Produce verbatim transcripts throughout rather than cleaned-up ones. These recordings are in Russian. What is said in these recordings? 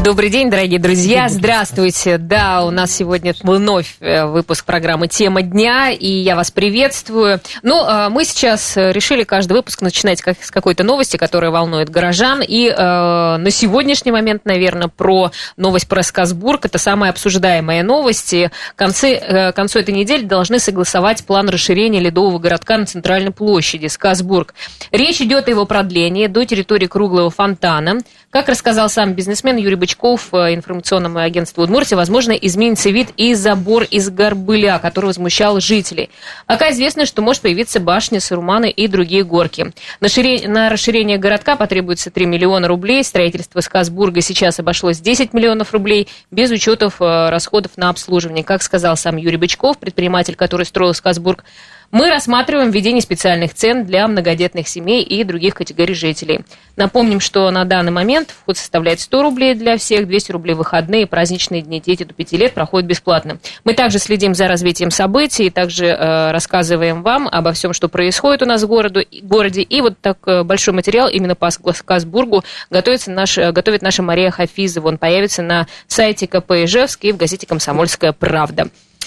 Добрый день, дорогие друзья. Здравствуйте. Да, у нас сегодня вновь выпуск программы «Тема дня», и я вас приветствую. Ну, мы сейчас решили каждый выпуск начинать с какой-то новости, которая волнует горожан. И э, на сегодняшний момент, наверное, про новость про Сказбург. Это самая обсуждаемая новость. И к концу, э, к концу этой недели должны согласовать план расширения ледового городка на центральной площади Сказбург. Речь идет о его продлении до территории круглого фонтана. Как рассказал сам бизнесмен Юрий Бычков информационному агентству «Удмуртия», возможно, изменится вид и забор из горбыля, который возмущал жителей. Пока известно, что может появиться башня, Саруманы и другие горки. На, шире... на расширение городка потребуется три миллиона рублей. Строительство Сказбурга сейчас обошлось десять миллионов рублей, без учетов расходов на обслуживание. Как сказал сам Юрий Бычков, предприниматель, который строил Сказбург, мы рассматриваем введение специальных цен для многодетных семей и других категорий жителей. Напомним, что на данный момент вход составляет сто рублей для всех, двести рублей в выходные, праздничные дни. Дети до пяти лет проходят бесплатно. Мы также следим за развитием событий, также э, рассказываем вам обо всем, что происходит у нас в городе. городе. И вот так э, большой материал именно по Сказбургу готовится наш, готовит наша Мария Хафизова. Он появится на сайте ка пэ Ижевск и в газете «Комсомольская правда».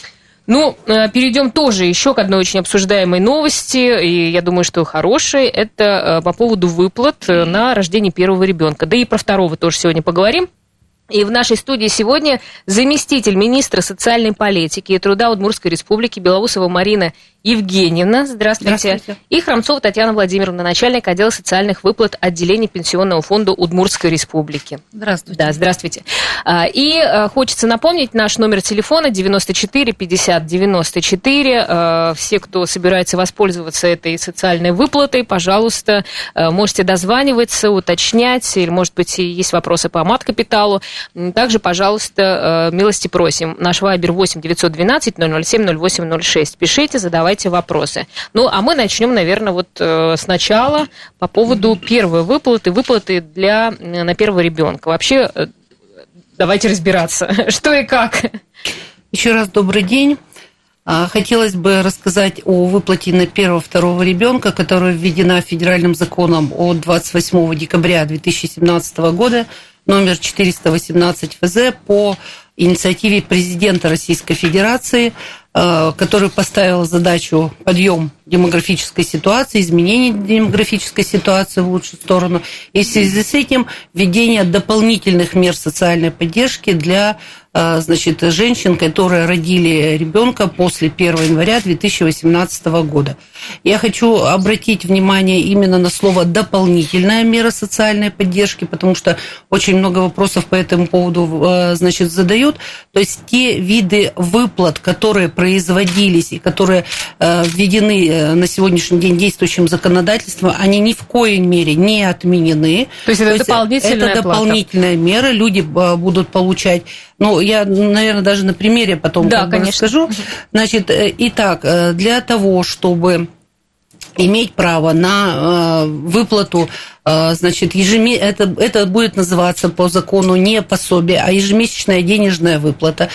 Ну, перейдем тоже еще к одной очень обсуждаемой новости, и я думаю, что хорошей. Это по поводу выплат на рождение первого ребенка. Да и про второго тоже сегодня поговорим. И в нашей студии сегодня заместитель министра социальной политики и труда Удмуртской республики Белоусова Марина Евгеньевна. Здравствуйте. Здравствуйте. И Хромцова Татьяна Владимировна, начальник отдела социальных выплат отделения Пенсионного фонда Удмуртской республики. Здравствуйте. Да, здравствуйте. И хочется напомнить наш номер телефона девяносто четыре пятьдесят девяносто четыре. Все, кто собирается воспользоваться этой социальной выплатой, пожалуйста, можете дозваниваться, уточнять, или, может быть, есть вопросы по мат-капиталу. Также, пожалуйста, милости просим. Наш вайбер восемь девятьсот двенадцать ноль ноль семь ноль восемь ноль шесть. Пишите, задавайте вопросы. Ну, а мы начнем, наверное, вот сначала по поводу первой выплаты, выплаты для, на первого ребенка. Вообще, давайте разбираться, что и как. Еще раз добрый день. Хотелось бы рассказать о выплате на первого-второго ребенка, которая введена федеральным законом от двадцать восьмого декабря две тысячи семнадцатого года, номер четыреста восемнадцать эф зэ, по инициативе президента Российской Федерации, который поставил задачу подъем демографической ситуации, изменение демографической ситуации в лучшую сторону, и в связи с этим введение дополнительных мер социальной поддержки для, значит, женщин, которые родили ребенка после первого января две тысячи восемнадцатого года. Я хочу обратить внимание именно на слово «дополнительная мера социальной поддержки», потому что очень много вопросов по этому поводу, значит, задают. То есть те виды выплат, которые производились и которые введены на сегодняшний день действующим законодательством, они ни в коей мере не отменены. То есть это, То есть дополнительная, это дополнительная мера, люди будут получать. Ну, я, наверное, даже на примере потом да, как бы расскажу. Значит, итак, для того, чтобы иметь право на выплату, значит, ежемесячно, это, это будет называться по закону не пособие, а ежемесячная денежная выплата.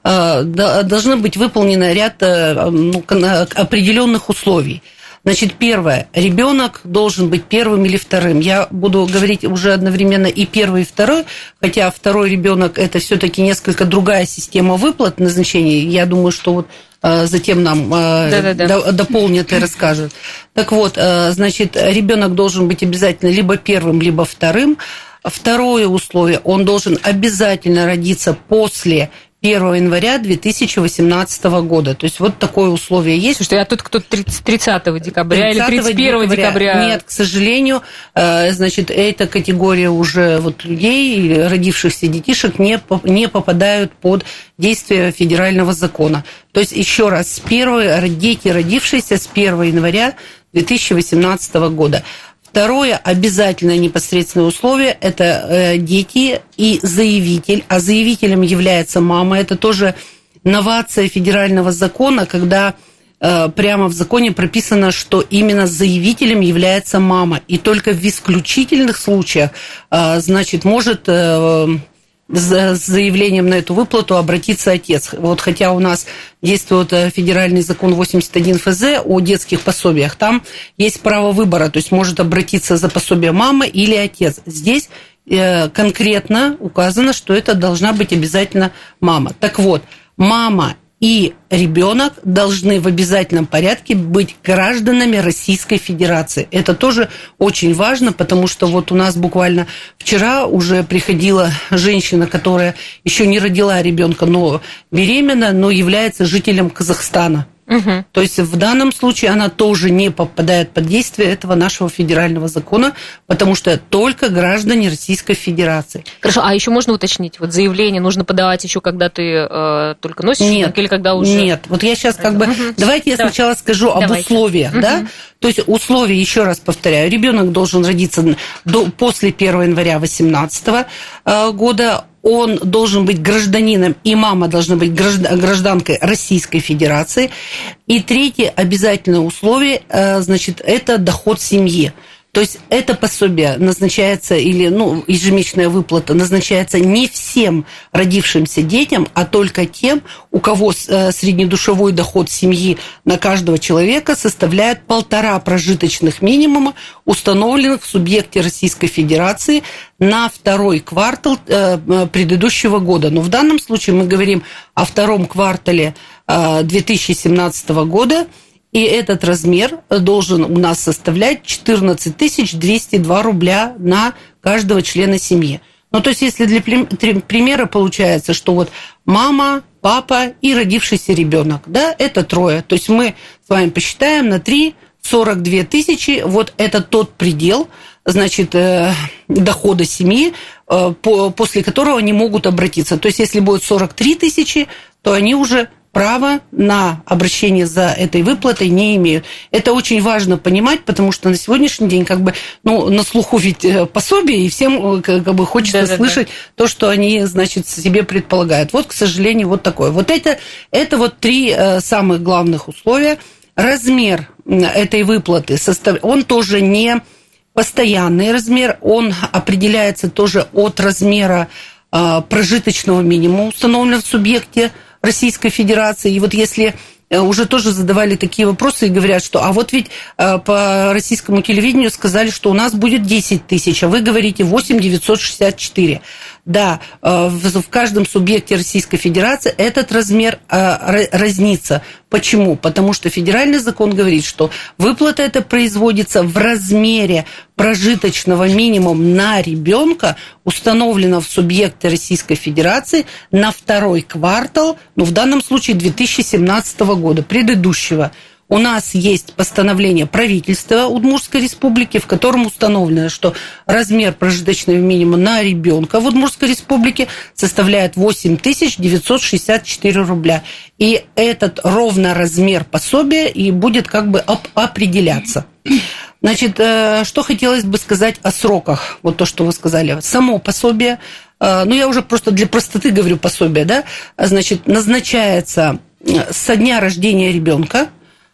Должны быть выполнены ряд, ну, определенных условий. Значит, первое, ребенок должен быть первым или вторым. Я буду говорить уже одновременно и первый, и второй, хотя второй ребенок это все-таки несколько другая система выплат назначений. Я думаю, что вот затем нам Да-да-да. дополнят и расскажут. Так вот, значит, ребенок должен быть обязательно либо первым, либо вторым. Второе условие, он должен обязательно родиться после первого января две тысячи восемнадцатого года. То есть вот такое условие есть. Слушайте, а тут кто-то тридцатого декабря или тридцать первого декабря? Нет, к сожалению, значит, эта категория уже вот людей, родившихся детишек, не, не попадают под действие федерального закона. То есть, еще раз, первые дети, родившиеся с первого января две тысячи восемнадцатого года. Второе обязательное непосредственное условие – это дети и заявитель. А заявителем является мама. Это тоже новация федерального закона, когда прямо в законе прописано, что именно заявителем является мама. И только в исключительных случаях, значит, может с заявлением на эту выплату обратиться отец. Вот хотя у нас действует федеральный закон восемьдесят один эф зэ о детских пособиях, там есть право выбора, то есть может обратиться за пособие мама или отец. Здесь конкретно указано, что это должна быть обязательно мама. Так вот, мама и ребенок должны в обязательном порядке быть гражданами Российской Федерации. Это тоже очень важно, потому что вот у нас буквально вчера уже приходила женщина, которая еще не родила ребенка, но беременна, но является жителем Казахстана. Угу. То есть в данном случае она тоже не попадает под действие этого нашего федерального закона, потому что только граждане Российской Федерации. Хорошо, а еще можно уточнить, вот заявление нужно подавать еще когда ты э, только носишь нет, или когда уже... Нет, вот я сейчас как бы... Угу. Давайте я Давай. сначала скажу об Давайте. условиях, угу. да? То есть условия, еще раз повторяю, ребенок должен родиться до, после первого января две тысячи восемнадцатого года, он должен быть гражданином, и мама должна быть гражданкой Российской Федерации. И третье обязательное условие, значит, это доход семьи. То есть это пособие назначается, или ну, ежемесячная выплата назначается не всем родившимся детям, а только тем, у кого среднедушевой доход семьи на каждого человека составляет полтора прожиточных минимума, установленных в субъекте Российской Федерации на второй квартал предыдущего года. Но в данном случае мы говорим о втором квартале две тысячи семнадцатого года, и этот размер должен у нас составлять четырнадцать тысяч двести два рубля на каждого члена семьи. Ну, то есть, если для примера получается, что вот мама, папа и родившийся ребенок, да, это трое. То есть, мы с вами посчитаем на три сорок две тысячи, вот это тот предел, значит, дохода семьи, после которого они могут обратиться. То есть, если будет сорок три тысячи, то они уже права на обращение за этой выплатой не имеют. Это очень важно понимать, потому что на сегодняшний день как бы, ну, на слуху ведь пособие, и всем как бы хочется да, слышать да, да. то, что они, значит, себе предполагают. Вот, к сожалению, вот такое. Вот это, это вот три самых главных условия. Размер этой выплаты, он тоже не постоянный размер, он определяется тоже от размера прожиточного минимума, установленного в субъекте Российской Федерации. И вот если уже тоже задавали такие вопросы и говорят, что а вот ведь по российскому телевидению сказали, что у нас будет десять тысяч, а вы говорите восемь тысяч девятьсот шестьдесят четыре. Да, в каждом субъекте Российской Федерации этот размер разнится. Почему? Потому что федеральный закон говорит, что выплата эта производится в размере прожиточного минимума на ребенка, установленного в субъекте Российской Федерации на второй квартал, ну, в данном случае две тысячи семнадцатого года, предыдущего. У нас есть постановление правительства Удмуртской Республики, в котором установлено, что размер прожиточного минимума на ребенка в Удмуртской Республике составляет восемь тысяч девятьсот шестьдесят четыре рубля. И этот ровно размер пособия и будет как бы определяться. Значит, что хотелось бы сказать о сроках, вот то, что вы сказали. Само пособие, ну, я уже просто для простоты говорю пособие, да, значит, назначается со дня рождения ребенка,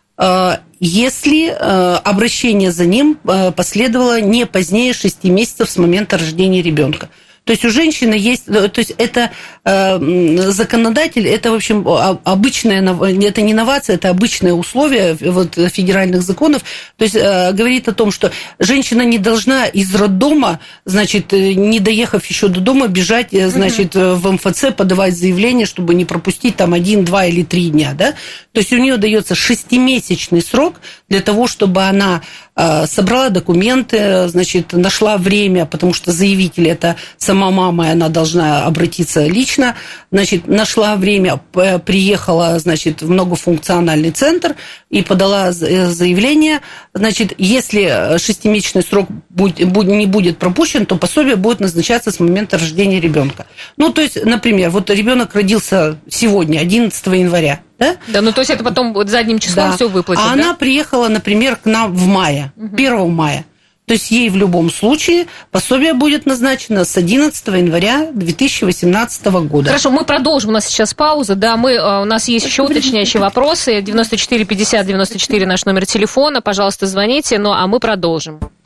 если обращение за ним последовало не позднее шести месяцев с момента рождения ребенка. То есть у женщины есть, то есть это э, законодатель, это, в общем, обычная, это не инновация, это обычное условие вот, федеральных законов. То есть э, говорит о том, что женщина не должна из роддома, значит, не доехав еще до дома, бежать, значит, uh-huh. в эм эф цэ, подавать заявление, чтобы не пропустить там один, два или три дня, да. То есть у нее дается шестимесячный срок для того, чтобы она собрала документы, значит, нашла время, потому что заявитель это сама мама, и она должна обратиться лично, значит, нашла время, приехала, значит, в многофункциональный центр и подала заявление, значит, если шестимесячный срок не будет пропущен, то пособие будет назначаться с момента рождения ребенка. Ну, то есть, например, вот ребенок родился сегодня, одиннадцатого января, да? Да, ну то есть это потом вот задним числом да. все выплатит, а да? она приехала, например, к нам в мае, угу. первого мая. То есть ей в любом случае пособие будет назначено с одиннадцатого января две тысячи восемнадцатого года. Хорошо, мы продолжим. У нас сейчас пауза. Да, мы, у нас есть еще уточняющие вопросы. девяносто четыре пятьдесят девяносто четыре наш номер телефона. Пожалуйста, звоните. Ну, а мы продолжим.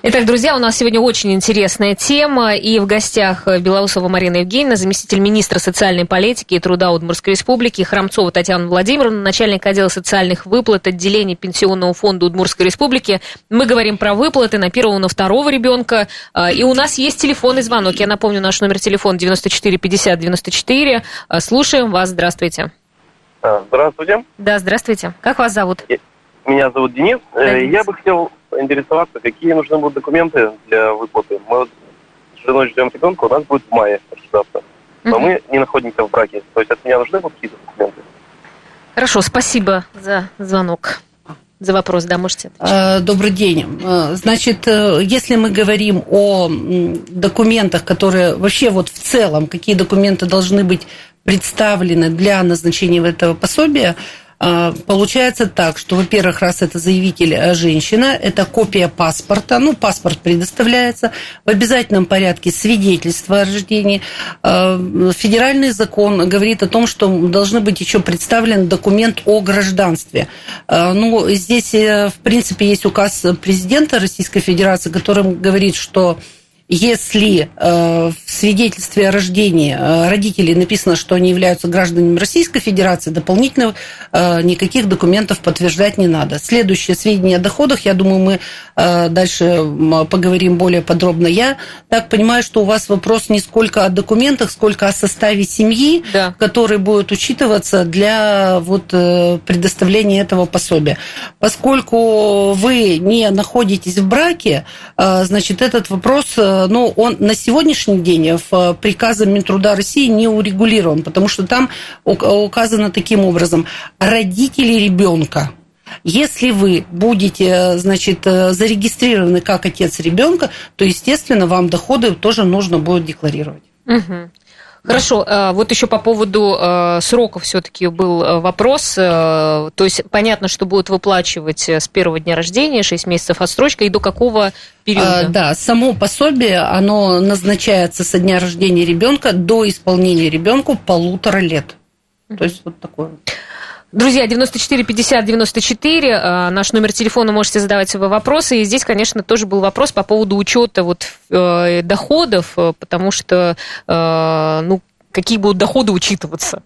Итак, друзья, у нас сегодня очень интересная тема, и в гостях Белоусова Марина Евгеньевна, заместитель министра социальной политики и труда Удмуртской республики, Храмцова Татьяна Владимировна, начальник отдела социальных выплат отделения Пенсионного фонда Удмуртской республики. Мы говорим про выплаты на первого, на второго ребенка, и у нас есть телефонный звонок. Я напомню, наш номер телефона девяносто четыре пятьдесят девяносто четыре. Слушаем вас, здравствуйте. Здравствуйте. Да, здравствуйте. Как вас зовут? Меня зовут Денис. Да, Денис. Я бы хотел интересоваться, какие нужны будут документы для выплаты. Мы вот с женой ждем ребенка, у нас будет в мае рождаться. Но uh-huh. мы не находимся в браке. То есть от меня нужны будут какие-то документы? Хорошо, спасибо за звонок. За вопрос, да, можете отвечать. Добрый день. Значит, если мы говорим о документах, которые вообще вот в целом, какие документы должны быть представлены для назначения этого пособия, получается так, что, во-первых, раз это заявитель женщина, это копия паспорта, ну, паспорт предоставляется, в обязательном порядке свидетельство о рождении. Федеральный закон говорит о том, что должны быть еще представлен документ о гражданстве. Ну, здесь, в принципе, есть указ президента Российской Федерации, которым говорит, что если э, в свидетельстве о рождении э, родителей написано, что они являются гражданами Российской Федерации, дополнительно э, никаких документов подтверждать не надо. Следующее, сведения о доходах, я думаю, мы э, дальше поговорим более подробно. Я так понимаю, что у вас вопрос не сколько о документах, сколько о составе семьи, да, который будет учитываться для вот, э, предоставления этого пособия. Поскольку вы не находитесь в браке, э, значит, этот вопрос... но он на сегодняшний день в приказе Минтруда России не урегулирован, потому что там указано таким образом: родители ребенка. Если вы будете, значит, зарегистрированы как отец ребенка, то, естественно, вам доходы тоже нужно будет декларировать. Угу. Хорошо, вот еще по поводу сроков все-таки был вопрос. То есть понятно, что будут выплачивать с первого дня рождения, шесть месяцев отсрочка, и до какого периода? Да, само пособие, оно назначается со дня рождения ребенка до исполнения ребенку полутора лет. То есть вот такое. Друзья, девяносто четыре пятьдесят девяносто четыре, наш номер телефона, можете задавать свои вопросы. И здесь, конечно, тоже был вопрос по поводу учета вот, э, доходов, потому что, э, ну, какие будут доходы учитываться?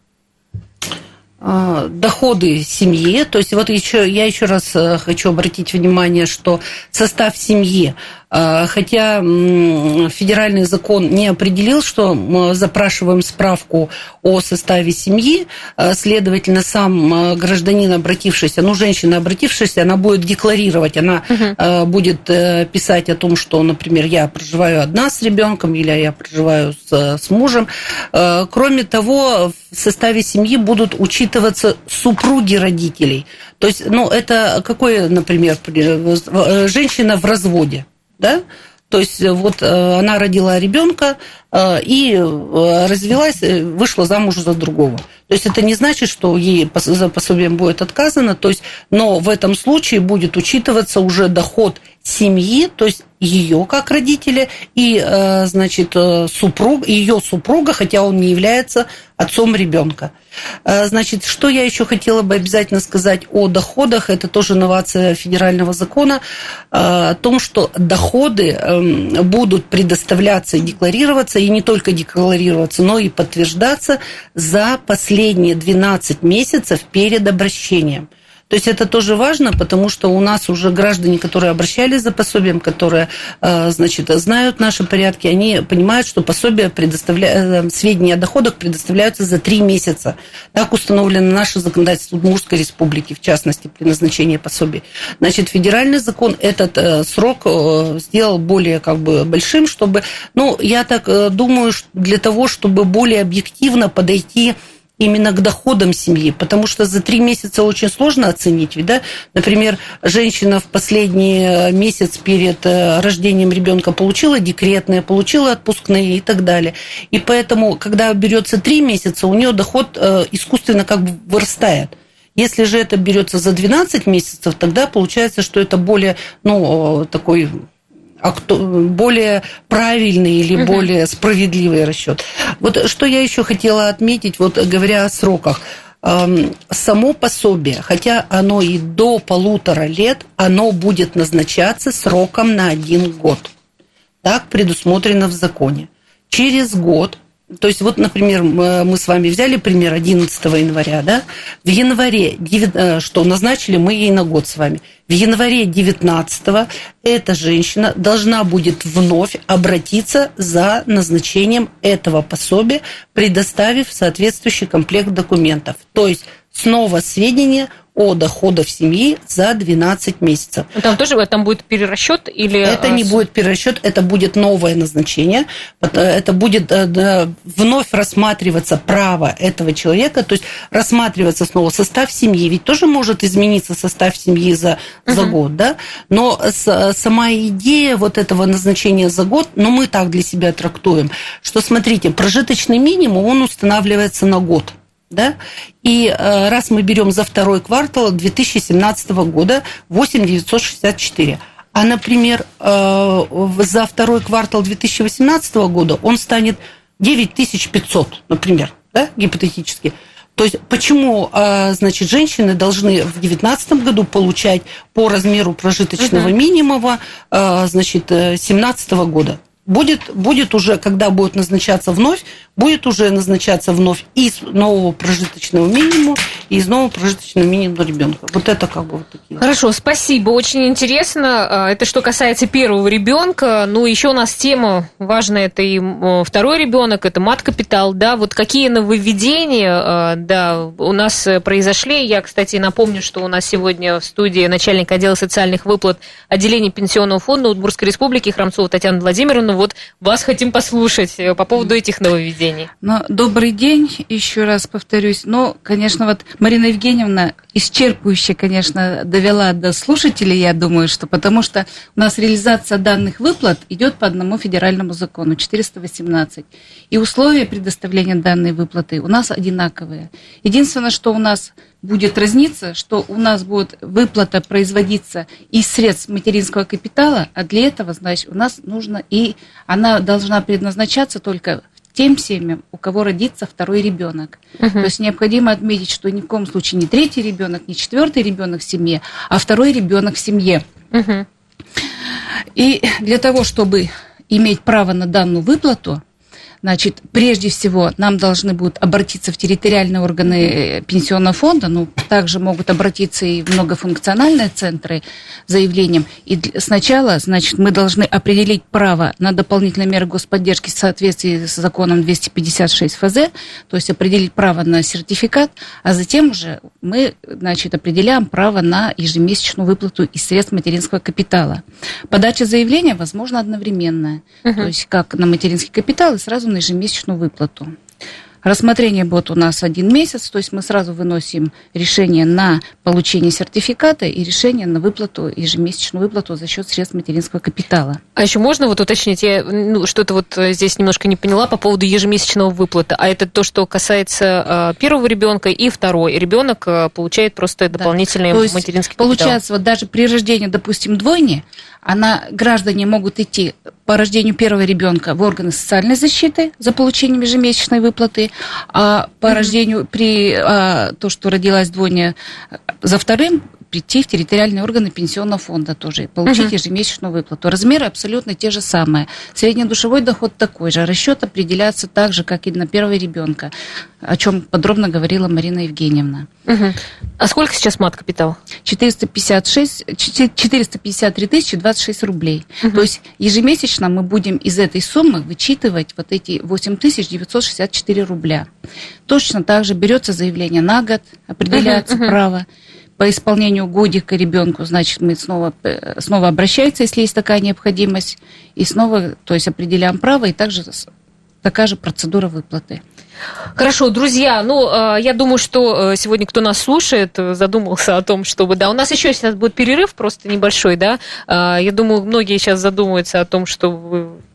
Доходы семьи, то есть вот еще, я еще раз хочу обратить внимание, что состав семьи, хотя федеральный закон не определил, что мы запрашиваем справку о составе семьи, следовательно, сам гражданин, обратившийся, ну, женщина, обратившаяся, она будет декларировать, она uh-huh. будет писать о том, что, например, я проживаю одна с ребенком или я проживаю с, с мужем. Кроме того, в составе семьи будут учитываться супруги родителей. То есть, ну, это какое, например, женщина в разводе, да? То есть вот она родила ребенка и развелась, вышла замуж за другого. То есть это не значит, что ей за пособием будет отказано, то есть, но в этом случае будет учитываться уже доход семьи, то есть ее как родителя и, значит, супруг, ее супруга, хотя он не является отцом ребенка. Значит, что я еще хотела бы обязательно сказать о доходах, это тоже новация федерального закона, о том, что доходы будут предоставляться и декларироваться, и не только декларироваться, но и подтверждаться за последние двенадцать месяцев перед обращением. То есть это тоже важно, потому что у нас уже граждане, которые обращались за пособием, которые, значит, знают наши порядки, они понимают, что пособие предоставляют, сведения о доходах предоставляются за три месяца. Так установлено наше законодательство Удмуртской республики, в частности, при назначении пособий. Значит, федеральный закон этот срок сделал более как бы большим, чтобы, ну, я так думаю, для того, чтобы более объективно подойти именно к доходам семьи, потому что за три месяца очень сложно оценить, ведь, да? Например, женщина в последний месяц перед рождением ребенка получила декретные, получила отпускные и так далее. И поэтому, когда берется три месяца, у нее доход искусственно как бы вырастает. Если же это берется за двенадцать месяцев, тогда получается, что это более, ну, такой... более правильный или более справедливый расчет. Вот что я еще хотела отметить, вот говоря о сроках. само пособие, хотя оно и до полутора лет, оно будет назначаться сроком на один год. Так предусмотрено в законе. Через год, то есть вот, например, мы с вами взяли пример одиннадцатого января, да? В январе, что назначили мы ей на год с вами, в январе девятнадцатого эта женщина должна будет вновь обратиться за назначением этого пособия, предоставив соответствующий комплект документов. То есть снова сведения о доходах семьи за двенадцать месяцев. Там тоже там будет перерасчет или... Это не будет перерасчет, это будет новое назначение, это будет вновь рассматриваться право этого человека, то есть рассматриваться снова состав семьи, ведь тоже может измениться состав семьи за, за uh-huh. год, да, но сама идея вот этого назначения за год, ну, мы так для себя трактуем, что, смотрите, прожиточный минимум, он устанавливается на год. Да? И раз мы берем за второй квартал две тысячи семнадцатого года восемь тысяч девятьсот шестьдесят четыре, а, например, за второй квартал две тысячи восемнадцатого года он станет девять тысяч пятьсот, например, да? Гипотетически. То есть почему, значит, женщины должны в две тысячи девятнадцатом году получать по размеру прожиточного uh-huh. минимума, значит, две тысячи семнадцатого года? Будет, будет уже, когда будет назначаться вновь, будет уже назначаться вновь из нового прожиточного минимума и из нового прожиточного минимума ребенка. Вот это как бы вот такие. Хорошо, спасибо, очень интересно. Это что касается первого ребенка. Ну, еще у нас тема важная, это и второй ребенок, это мат-капитал, да. Вот какие нововведения, да, у нас произошли. Я, кстати, напомню, что у нас сегодня в студии начальник отдела социальных выплат отделения Пенсионного фонда Удмуртской Республики Храмцова Татьяна Владимировна. Вот вас хотим послушать по поводу этих нововведений. Ну, добрый день, еще раз повторюсь. Ну, конечно, вот Марина Евгеньевна исчерпывающе, конечно, довела до слушателей, я думаю, что потому что у нас реализация данных выплат идет по одному федеральному закону, четыреста восемнадцать. И условия предоставления данной выплаты у нас одинаковые. Единственное, что у нас будет разниться, что у нас будет выплата производиться из средств материнского капитала, а для этого, значит, у нас нужно и она должна предназначаться только тем семьям, у кого родится второй ребенок. Uh-huh. То есть необходимо отметить, что ни в коем случае не третий ребенок, не четвертый ребенок в семье, а второй ребенок в семье. Uh-huh. И для того, чтобы иметь право на данную выплату, значит, прежде всего, нам должны будут обратиться в территориальные органы пенсионного фонда, но также могут обратиться и в многофункциональные центры с заявлением. И сначала, значит, мы должны определить право на дополнительные меры господдержки в соответствии с законом двести пятьдесят шесть эф зэ, то есть определить право на сертификат, а затем уже мы, значит, определяем право на ежемесячную выплату из средств материнского капитала. Подача заявления возможно одновременная, uh-huh. то есть как на материнский капитал и сразу на ежемесячную выплату. Рассмотрение будет у нас один месяц, то есть мы сразу выносим решение на получение сертификата и решение на выплату, ежемесячную выплату за счет средств материнского капитала. А еще можно вот уточнить, я ну, что-то вот здесь немножко не поняла по поводу ежемесячного выплаты, а это то, что касается э, первого ребенка и второй. Ребенок э, получает просто дополнительный да. материнский капитал. Получается, вот даже при рождении, допустим, двойни, она, граждане могут идти по рождению первого ребенка в органы социальной защиты за получением ежемесячной выплаты, а по mm-hmm. рождению при а, то, что родилась двойня за вторым, прийти в территориальные органы пенсионного фонда тоже, получить uh-huh. ежемесячную выплату. Размеры абсолютно те же самые. Среднедушевой доход такой же. Расчет определяется так же, как и на первого ребенка, о чем подробно говорила Марина Евгеньевна. Uh-huh. А сколько сейчас мат-капитал? четыреста пятьдесят шесть, четыреста пятьдесят три тысячи двадцать шесть рублей. Uh-huh. То есть ежемесячно мы будем из этой суммы вычитывать вот эти восемь тысяч девятьсот шестьдесят четыре рубля. Точно так же берется заявление на год, определяется uh-huh. Uh-huh. право. По исполнению годика ребенку, значит, мы снова, снова обращаемся, если есть такая необходимость, и снова, то есть, определяем право, и также такая же процедура выплаты. Хорошо, друзья, ну, я думаю, что сегодня, кто нас слушает, задумался о том, чтобы, да, у нас еще сейчас будет перерыв просто небольшой, да, я думаю, многие сейчас задумываются о том, чтобы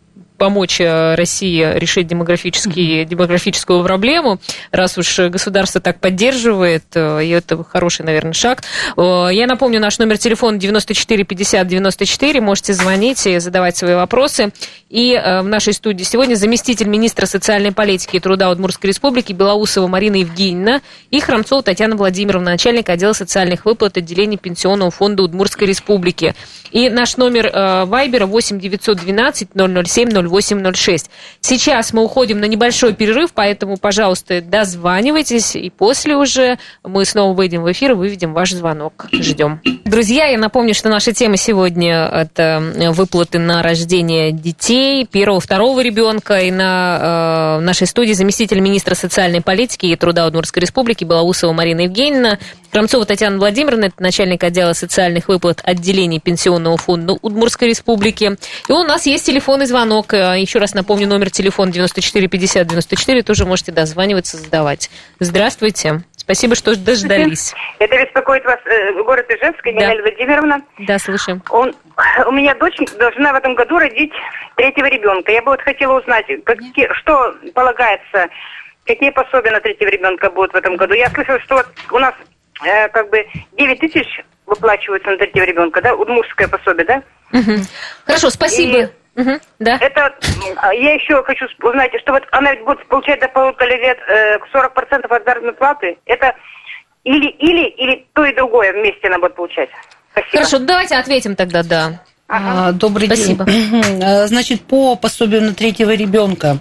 помочь России решить демографические, демографическую проблему, раз уж государство так поддерживает, и это хороший, наверное, шаг. Я напомню, наш номер телефона девяносто четыре пятьдесят девяносто четыре, можете звонить и задавать свои вопросы. И в нашей студии сегодня заместитель министра социальной политики и труда Удмуртской республики Белоусова Марина Евгеньевна и Храмцова Татьяна Владимировна, начальник отдела социальных выплат отделения Пенсионного фонда Удмуртской республики. И наш номер э, вайбера восемь девятьсот двенадцать ноль ноль семь ноль восемь ноль шесть. Сейчас мы уходим на небольшой перерыв, поэтому, пожалуйста, дозванивайтесь, и после уже мы снова выйдем в эфир и выведем ваш звонок. Ждем. Друзья, я напомню, что наша тема сегодня – это выплаты на рождение детей, первого, второго ребенка. И на э, нашей студии заместитель министра социальной политики и труда Удмуртской республики Белоусова Марина Евгеньевна, Храмцова Татьяна Владимировна, это начальник отдела социальных выплат отделения Пенсионного фонда Удмуртской республики. И у нас есть телефонный звонок. Еще раз напомню, номер телефона девяносто четыре пятьдесят девяносто четыре, тоже можете дозваниваться, задавать. Здравствуйте. Спасибо, что дождались. Это беспокоит вас э, город Ижевск, Нина Владимировна. Да, слушаем. Он, у меня дочь должна в этом году родить третьего ребенка. Я бы вот хотела узнать, какие, что полагается, какие пособия на третьего ребенка будут в этом году. Я слышала, что вот у нас э, как бы девять тысяч выплачиваются на третьего ребенка, да, удмуртское пособие, да? Угу. Хорошо, спасибо. И... Угу, да. Это я еще хочу узнать, что вот она будет получать до полутора лет э, сорок процентов от заработной платы. Это или, или, или то и другое вместе она будет получать. Спасибо. Хорошо, давайте ответим тогда, да. Ага. Добрый Спасибо. день. Значит, по пособию на третьего ребенка.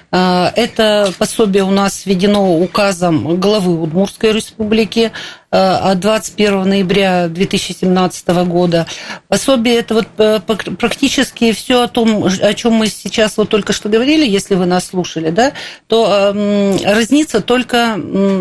Это пособие у нас введено указом главы Удмуртской республики от двадцать первого ноября две тысячи семнадцатого года. Пособие это вот практически все о том, о чем мы сейчас вот только что говорили, если вы нас слушали, да, то разница только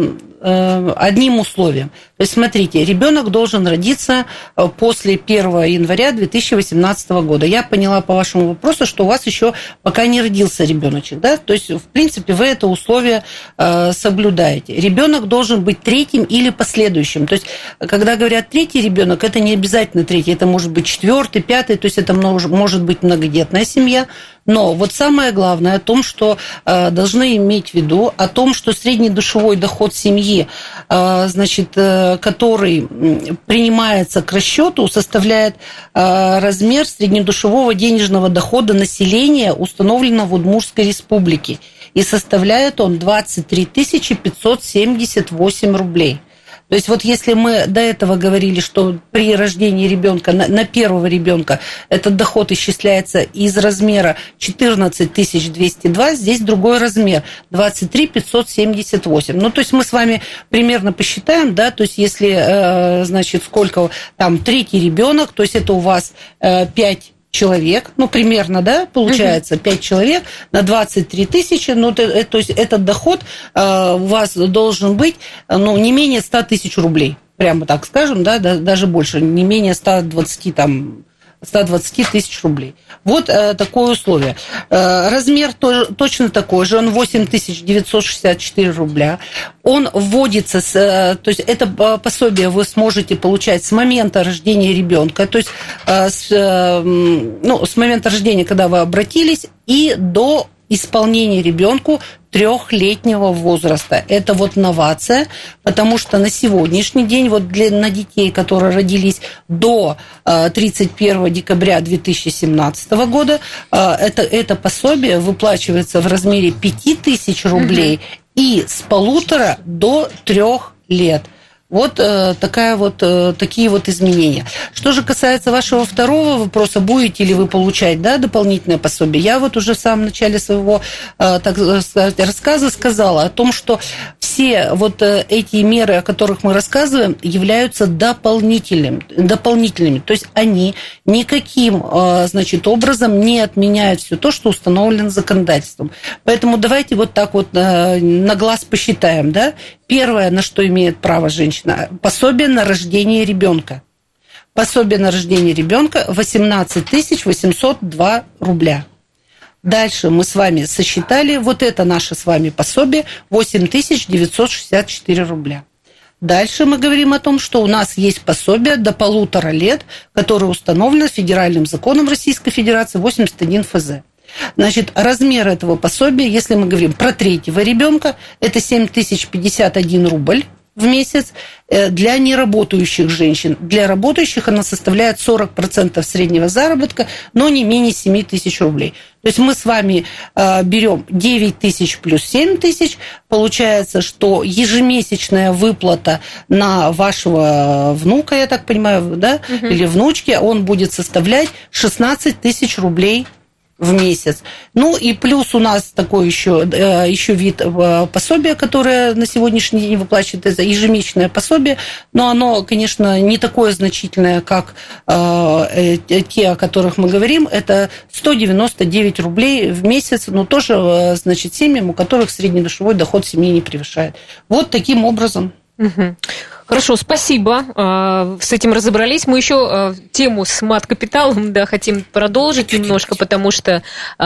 одним условием. То есть, смотрите, ребенок должен родиться после первого января две тысячи восемнадцатого года. Я поняла по вашему вопросу, что у вас еще пока не родился ребеночек, да? То есть, в принципе, вы это условие соблюдаете. Ребенок должен быть третьим или последующим. То есть, когда говорят третий ребенок, это не обязательно третий, это может быть четвертый, пятый, то есть это может быть многодетная семья. Но вот самое главное о том, что э, должны иметь в виду, о том, что средний душевой доход семьи, э, значит, э, который принимается к расчету, составляет э, размер среднедушевого денежного дохода населения, установленного в Удмуртской республике. И составляет он двадцать три тысячи пятьсот семьдесят восемь рублей. То есть вот если мы до этого говорили, что при рождении ребенка, на, на первого ребенка этот доход исчисляется из размера четырнадцать тысяч двести два, здесь другой размер двадцать три тысячи пятьсот семьдесят восемь. Ну, то есть мы с вами примерно посчитаем, да, то есть если, э, значит, сколько там третий ребенок, то есть это у вас э, пять человек, ну, примерно, да, получается, пять человек на двадцать три тысячи, ну, то, то есть этот доход э, у вас должен быть, ну, не менее ста тысяч рублей, прямо так скажем, да, да, даже больше, не менее ста двадцати там, ста двадцати тысяч рублей. Вот э, такое условие. Э, размер тоже, точно такой же, он восемь тысяч девятьсот шестьдесят четыре рубля. Он вводится, с, э, то есть это пособие вы сможете получать с момента рождения ребенка, то есть э, с, э, ну, с момента рождения, когда вы обратились, и до исполнения ребенку трехлетнего возраста. Это вот новация, потому что на сегодняшний день вот для, на детей, которые родились до тридцать первого декабря две тысячи семнадцатого года, это, это пособие выплачивается в размере пяти тысяч рублей угу. и с полутора до трех лет. Вот э, такая вот, э, такие вот изменения. Что же касается вашего второго вопроса, будете ли вы получать, да, дополнительное пособие, я вот уже в самом начале своего э, так сказать, рассказа сказала о том, что все вот э, эти меры, о которых мы рассказываем, являются дополнительными, дополнительными. То есть они никаким э, значит, образом не отменяют все то, что установлено законодательством. Поэтому давайте вот так вот э, на глаз посчитаем, да. Первое, на что имеет право женщина, пособие на рождение ребенка. Пособие на рождение ребенка восемнадцать тысяч восемьсот два рубля. Дальше мы с вами сосчитали, вот это наше с вами пособие, восемь тысяч девятьсот шестьдесят четыре рубля. Дальше мы говорим о том, что у нас есть пособие до полутора лет, которое установлено федеральным законом Российской Федерации восемьдесят один эф зэ. Значит, размер этого пособия, если мы говорим про третьего ребенка, это семь тысяч пятьдесят один рубль в месяц для неработающих женщин. Для работающих она составляет сорок процентов среднего заработка, но не менее семь тысяч рублей. То есть мы с вами берем девять тысяч плюс семь тысяч, получается, что ежемесячная выплата на вашего внука, я так понимаю, да, угу. или внучки, он будет составлять шестнадцать тысяч рублей в месяц. Ну и плюс у нас такой еще, еще вид пособия, которое на сегодняшний день выплачивает, это ежемесячное пособие, но оно, конечно, не такое значительное, как э, те, о которых мы говорим. Это сто девяносто девять рублей в месяц, но тоже, значит, семьям, у которых среднедушевой доход семьи не превышает. Вот таким образом. Угу. Хорошо, спасибо. С этим разобрались. Мы еще тему с мат-капиталом, да, хотим продолжить немножко, потому что,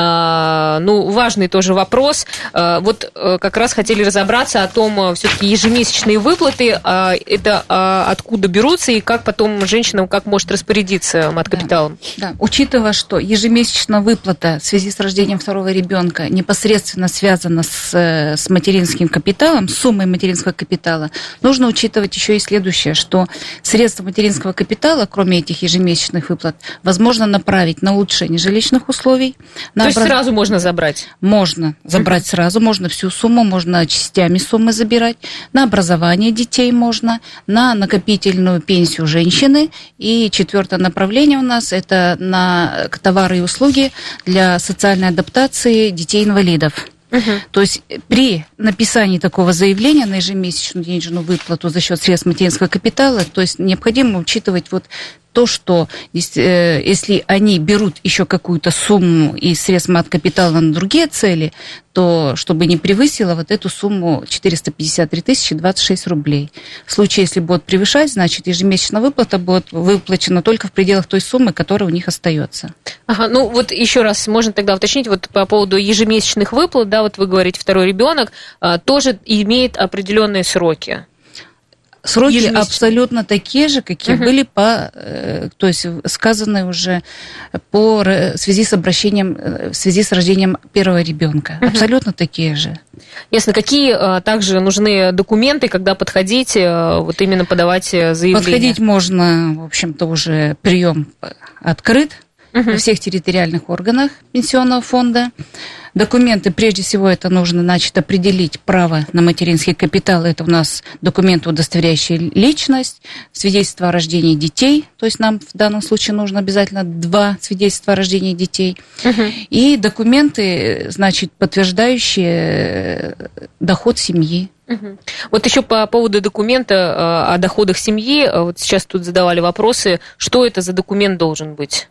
ну, важный тоже вопрос. Вот как раз хотели разобраться о том, все-таки ежемесячные выплаты, это откуда берутся и как потом женщина как может распорядиться мат-капиталом. Да, да. Учитывая, что ежемесячная выплата в связи с рождением второго ребенка непосредственно связана с, с материнским капиталом, с суммой материнского капитала, нужно учитывать еще и следующее, что средства материнского капитала, кроме этих ежемесячных выплат, возможно направить на улучшение жилищных условий. На То образ... есть сразу можно забрать? Можно забрать uh-huh. сразу, можно всю сумму, можно частями суммы забирать. На образование детей можно, на накопительную пенсию женщины. И четвертое направление у нас – это на товары и услуги для социальной адаптации детей-инвалидов. Uh-huh. То есть при написании такого заявления на ежемесячную денежную выплату за счет средств материнского капитала, то есть необходимо учитывать вот то, что если они берут еще какую-то сумму из средств мат-капитала на другие цели, то чтобы не превысило вот эту сумму четыреста пятьдесят три тысячи двадцать шесть рублей. В случае, если будет превышать, значит, ежемесячная выплата будет выплачена только в пределах той суммы, которая у них остается. Ага, ну вот еще раз можно тогда уточнить вот по поводу ежемесячных выплат, да, вот вы говорите, второй ребенок тоже имеет определенные сроки. Сроки абсолютно такие же, какие uh-huh. были по, то есть сказаны уже по в связи с обращением, в связи с рождением первого ребенка. Uh-huh. Абсолютно такие же. Ясно. Какие также нужны документы, когда подходить, вот именно подавать заявление? Подходить можно, в общем-то, уже прием открыт. Uh-huh. Во всех территориальных органах пенсионного фонда. Документы, прежде всего, это нужно, значит, определить право на материнский капитал. Это у нас документы, удостоверяющие личность, свидетельство о рождении детей. То есть нам в данном случае нужно обязательно два свидетельства о рождении детей. Uh-huh. И документы, значит, подтверждающие доход семьи. Угу. Вот еще по поводу документа о доходах семьи. Вот сейчас тут задавали вопросы. Что это за документ должен быть?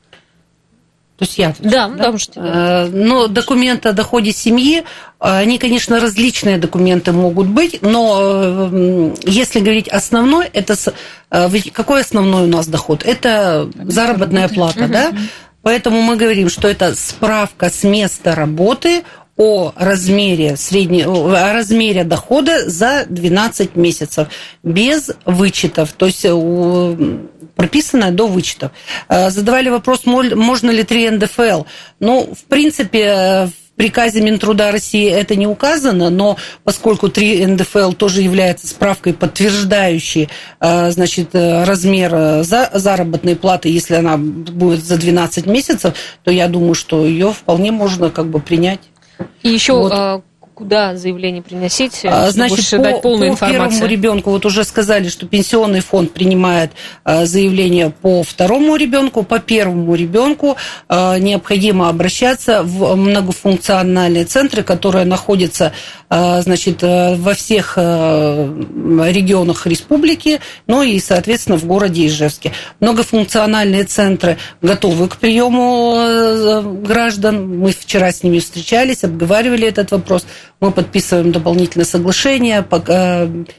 То есть я... Да, да? Да. Но документы о доходе семьи, они, конечно, различные документы могут быть, но если говорить основной, это... Какой основной у нас доход? Это заработная плата, угу. да? Поэтому мы говорим, что это справка с места работы о размере, среднего, о размере дохода за двенадцать месяцев, без вычетов, то есть прописанное до вычетов. Задавали вопрос, можно ли три эн дэ эф эл. Ну, в принципе, в приказе Минтруда России это не указано, но поскольку три эн дэ эф эл тоже является справкой, подтверждающей, значит, размер заработной платы, если она будет за двенадцать месяцев, то я думаю, что ее вполне можно как бы принять. И еще вот. Куда заявление приносить, Значит, чтобы по, дать полную по информацию? Первому ребенку, вот уже сказали, что пенсионный фонд принимает заявление по второму ребенку, по первому ребенку необходимо обращаться в многофункциональные центры, которые находятся, значит, во всех регионах республики, ну и, соответственно, в городе Ижевске. Многофункциональные центры готовы к приему граждан. Мы вчера с ними встречались, обговаривали этот вопрос. Мы подписываем дополнительное соглашение,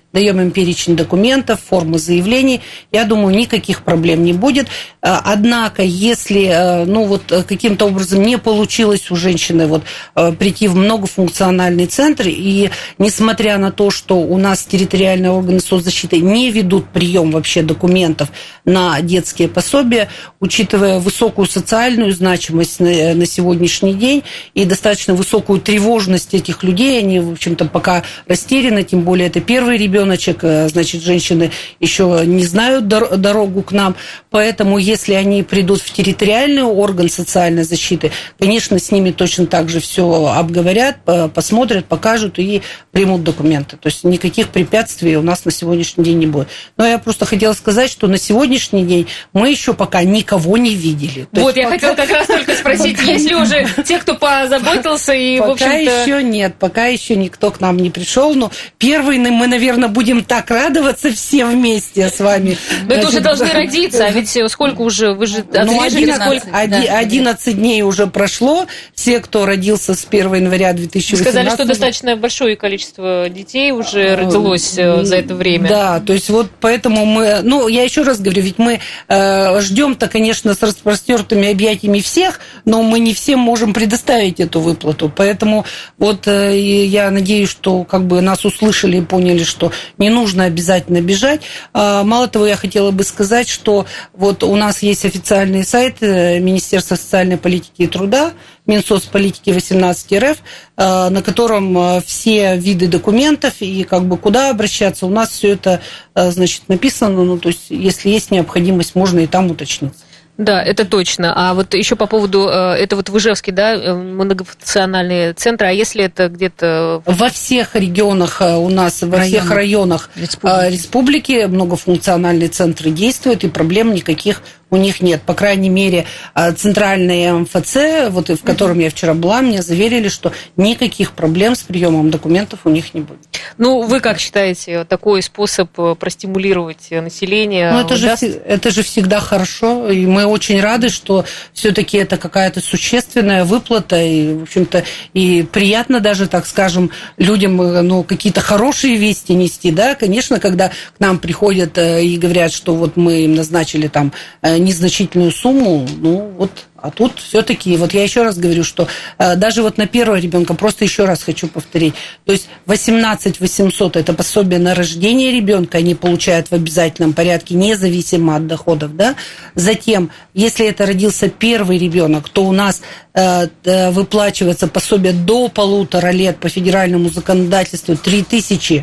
даем им перечень документов, формы заявлений. Я думаю, никаких проблем не будет. Однако, если ну, вот, каким-то образом не получилось у женщины вот, прийти в многофункциональный центр, и несмотря на то, что у нас территориальные органы соцзащиты не ведут прием вообще документов на детские пособия, учитывая высокую социальную значимость на, на сегодняшний день и достаточно высокую тревожность этих людей, они, в общем-то, пока растеряны, тем более это первый ребеночек, значит, женщины еще не знают дорогу к нам, поэтому если они придут в территориальный орган социальной защиты, конечно, с ними точно так же все обговорят, посмотрят, покажут и примут документы. То есть никаких препятствий у нас на сегодняшний день не будет. Но я просто хотела сказать, что на сегодняшний день мы еще пока никого не видели. То вот, я пока... хотела как раз только спросить, есть ли уже те, кто позаботился и, пока в общем-то... еще нет, пока еще никто к нам не пришел, но первый мы, наверное, будем так радоваться все вместе с вами. Но это уже должны родиться, а ведь сколько уже, вы же ну, отслеживали, сколько... одиннадцать дней уже прошло, все, кто родился с первого января две тысячи восемнадцатого. Сказали, что достаточно большое количество детей уже родилось за это время. Да, то есть вот поэтому мы, ну, я еще раз говорю, ведь мы э, ждем-то, конечно, с распростертыми объятиями всех, но мы не всем можем предоставить эту выплату, поэтому вот э, я надеюсь, что как бы нас услышали и поняли, что не нужно обязательно бежать. А, мало того, я хотела бы сказать, что вот у нас есть официальный сайт Министерства социальной политики и труда, Минсоцполитики восемнадцать эр эф, на котором все виды документов и как бы куда обращаться. У нас все это, значит, написано, ну, то есть, если есть необходимость, можно и там уточниться. Да, это точно. А вот еще по поводу, это вот в Ижевске, да, многофункциональные центры, а если это где-то... Во всех регионах у нас, во районах. всех районах республики. республики многофункциональные центры действуют, и проблем никаких у них нет. По крайней мере, центральный эм эф цэ, вот в котором я вчера была, мне заверили, что никаких проблем с приемом документов у них не будет. Ну, вы как считаете, такой способ простимулировать население? Ну, это же, даст... это же всегда хорошо, и мы очень рады, что все-таки это какая-то существенная выплата, и, в общем-то, и приятно даже, так скажем, людям, ну, какие-то хорошие вести нести, да, конечно, когда к нам приходят и говорят, что вот мы им назначили там незначительную сумму, ну, вот. А тут все-таки, вот я еще раз говорю, что э, даже вот на первого ребенка, просто еще раз хочу повторить, то есть восемнадцать тысяч восемьсот это пособие на рождение ребенка, они получают в обязательном порядке, независимо от доходов, да. Затем, если это родился первый ребенок, то у нас э, э, выплачивается пособие до полутора лет по федеральному законодательству три тысячи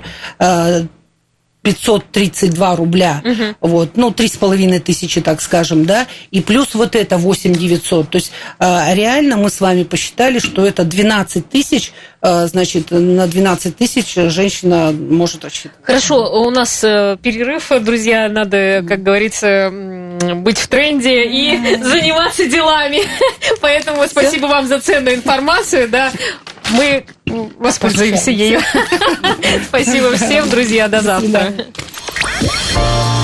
пятьсот тридцать два рубля, угу. вот, ну, три с половиной тысячи, так скажем, да, и плюс вот это восемь тысяч девятьсот, то есть реально мы с вами посчитали, что это двенадцать тысяч, значит, на двенадцать тысяч женщина может рассчитывать. Хорошо, у нас перерыв, друзья, надо, как говорится, быть в тренде и заниматься делами, поэтому спасибо вам за ценную информацию, да, мы воспользуемся ею. Спасибо всем, друзья, до завтра.